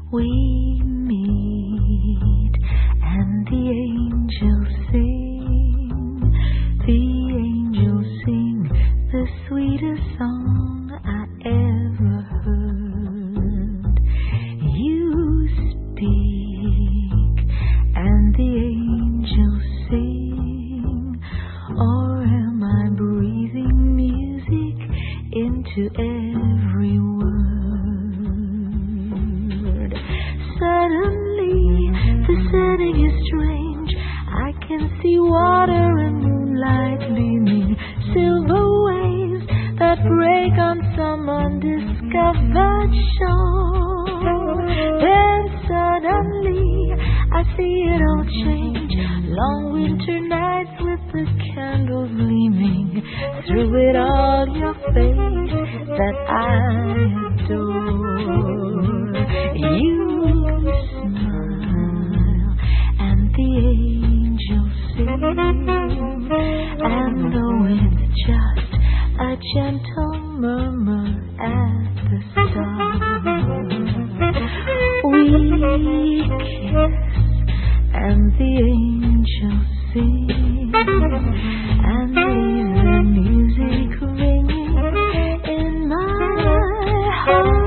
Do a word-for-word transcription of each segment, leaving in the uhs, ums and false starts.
we meet and the angels sing, the angels sing the sweetest song I ever heard. You speak and the angels sing, or am I breathing music into every word? Suddenly the setting is strange. I can see water and moonlight gleaming, silver waves that break on some undiscovered shore. Then suddenly I see it all change. Long winter nights with the candles gleaming, through it all your face that I adore. You smile and the angels sing, and though it's just a gentle murmur at the start, we kiss and the angels sing, and leave the music ringing in my heart.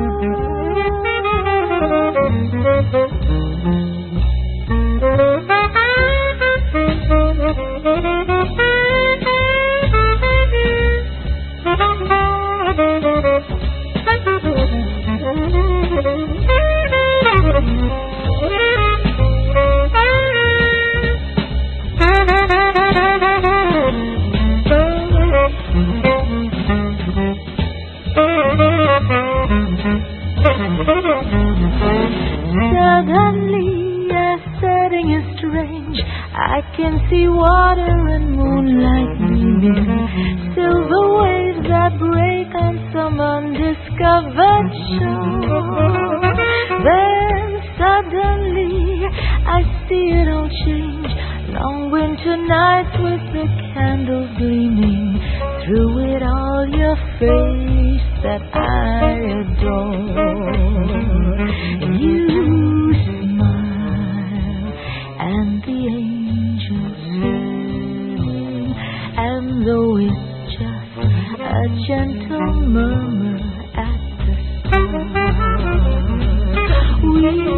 Suddenly a setting is strange. I can see water and moonlight gleaming, silver waves that break on some undiscovered shore. Then suddenly I see it all change. Long winter nights with the candles gleaming, through it all your face that I adore. You smile and the angels sing, and though it's just a gentle murmur at the start, we